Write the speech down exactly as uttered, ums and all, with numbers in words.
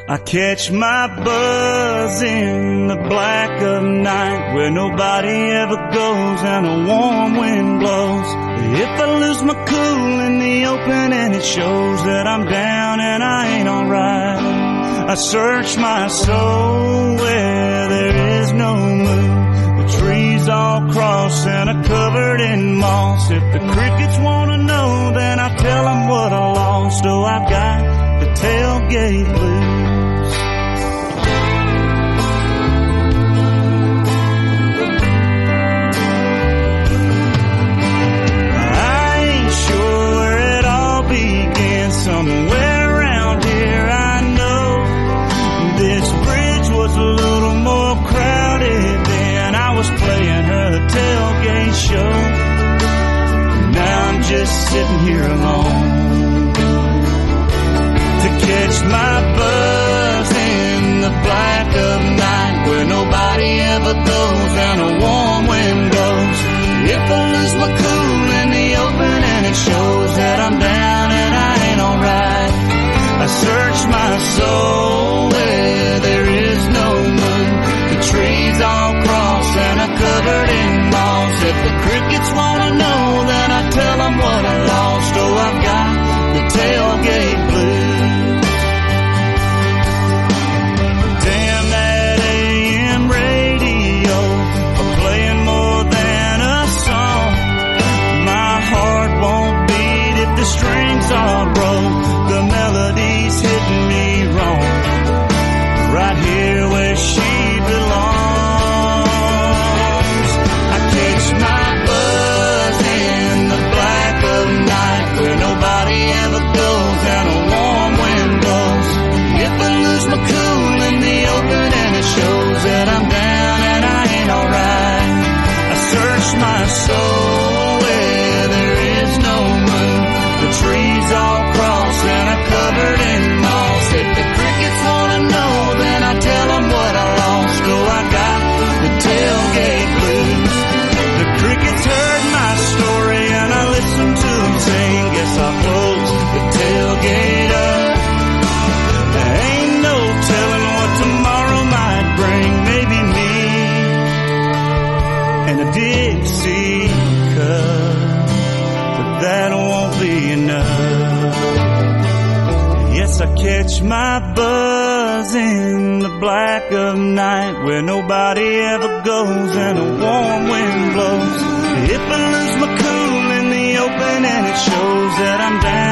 I catch my buzz in the black of night where nobody ever goes and a warm wind blows. If I lose my cool in the open and it shows that I'm down and I ain't alright, I search my soul where there is no moon. The trees all cross and are covered in moss. If the crickets want to know, then I tell them what I lost. Oh, I've got the tailgate blues. Somewhere around here I know this bridge was a little more crowded then. I was playing her tailgate show. Now I'm just sitting here alone to catch my buzz in the black of night where nobody ever goes and a warm wind blows. If I lose my cool in the open and it shows that I'm down and I ain't alright, I search my soul where there is no moon. The trees all cross and are covered in moss. If the crickets wanna know, then I tell them what I lost. Oh, I've got the tailgate blues. Damn that A M radio for playing more than a song. My heart won't beat if the strings are broke. The melody's hitting me wrong, right here where she belongs. I catch my buzz in the black of night where nobody ever goes and a warm wind blows. If I lose my cool in the open and it shows that I'm down and I ain't alright, I search my soul where there is no moon. The trees all cross and are covered in moss. If the crickets wanna know, then I tell them what I lost. Oh, I got the tailgate blues. The crickets heard my story and I listened to them sing. Guess I'll close the tailgate up. There ain't no telling what tomorrow might bring. Maybe me and a Dixie cup, but that won't be enough. Yes, I catch my buzz in the black of night where nobody ever goes and a warm wind blows. If I lose my cool in the open and it shows that I'm down